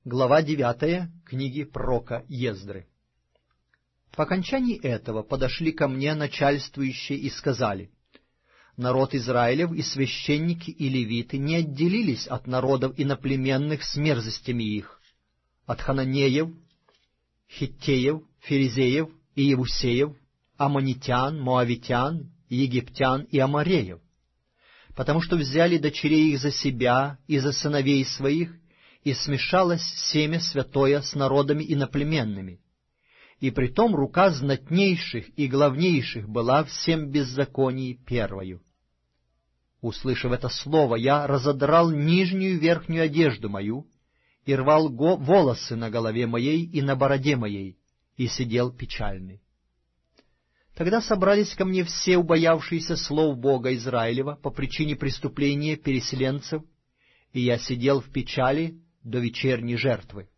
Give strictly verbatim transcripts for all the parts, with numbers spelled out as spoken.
Глава девятая книги пророка Ездры. По окончании этого подошли ко мне начальствующие и сказали: народ Израилев и священники и левиты не отделились от народов иноплеменных с мерзостями их, от хананеев, хиттеев, ферезеев и евусеев, аммонитян, моавитян, египтян и амореев, потому что взяли дочерей их за себя и за сыновей своих, и смешалось семя святое с народами иноплеменными. И притом рука знатнейших и главнейших была всем беззаконии первою. Услышав это слово, я разодрал нижнюю и верхнюю одежду мою, и рвал волосы на голове моей и на бороде моей, и сидел печальный. Тогда собрались ко мне все убоявшиеся слов Бога Израилева по причине преступления переселенцев, и я сидел в печали до вечерней жертвы.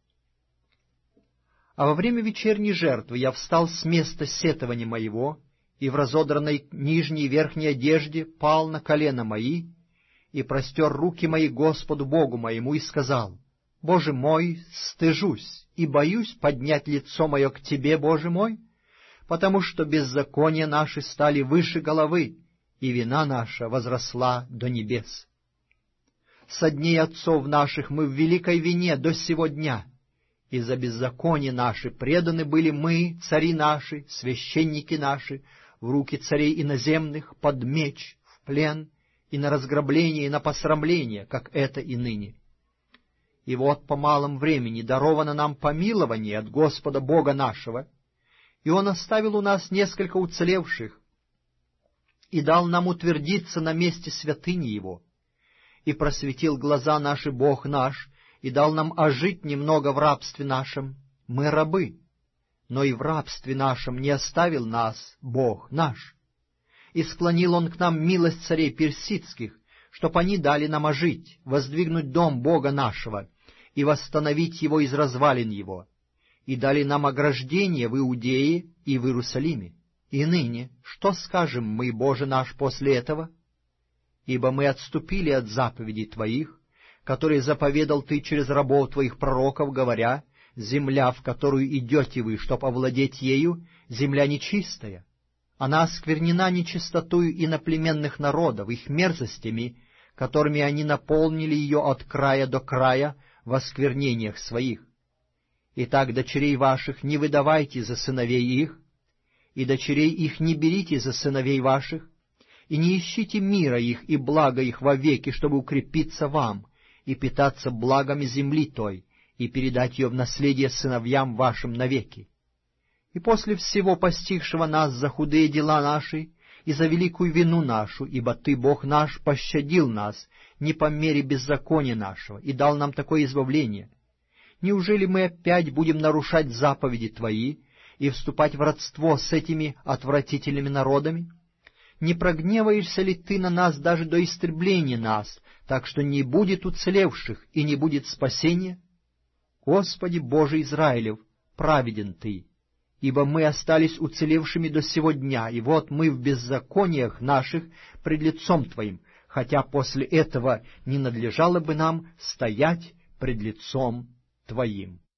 А во время вечерней жертвы я встал с места сетования моего, и в разодранной нижней и верхней одежде пал на колена мои, и простер руки мои Господу Богу моему, и сказал: «Боже мой, стыжусь и боюсь поднять лицо мое к Тебе, Боже мой, потому что беззакония наши стали выше головы, и вина наша возросла до небес. Со дней отцов наших мы в великой вине до сего дня, и за беззаконие наши преданы были мы, цари наши, священники наши, в руки царей иноземных, под меч, в плен, и на разграбление, и на посрамление, как это и ныне. И вот по малом времени даровано нам помилование от Господа Бога нашего, и Он оставил у нас несколько уцелевших, и дал нам утвердиться на месте святыни Его, и просветил глаза наши Бог наш, и дал нам ожить немного в рабстве нашем. Мы рабы, но и в рабстве нашем не оставил нас Бог наш. И склонил Он к нам милость царей персидских, чтоб они дали нам ожить, воздвигнуть дом Бога нашего и восстановить его из развалин его, и дали нам ограждение в Иудее и в Иерусалиме. И ныне, что скажем мы, Боже наш, после этого? Ибо мы отступили от заповедей Твоих, которые заповедал Ты через рабов Твоих пророков, говоря: земля, в которую идете вы, чтоб овладеть ею, земля нечистая. Она осквернена нечистотою иноплеменных народов, их мерзостями, которыми они наполнили ее от края до края в осквернениях своих. Итак, дочерей ваших не выдавайте за сыновей их, и дочерей их не берите за сыновей ваших, и не ищите мира их и блага их вовеки, чтобы укрепиться вам и питаться благами земли той, и передать ее в наследие сыновьям вашим навеки. И после всего постигшего нас за худые дела наши и за великую вину нашу, ибо Ты, Бог наш, пощадил нас не по мере беззакония нашего и дал нам такое избавление, неужели мы опять будем нарушать заповеди Твои и вступать в родство с этими отвратительными народами? Не прогневаешься ли Ты на нас даже до истребления нас, так что не будет уцелевших и не будет спасения? Господи Боже Израилев, праведен Ты, ибо мы остались уцелевшими до сего дня, и вот мы в беззакониях наших пред лицом Твоим, хотя после этого не надлежало бы нам стоять пред лицом Твоим».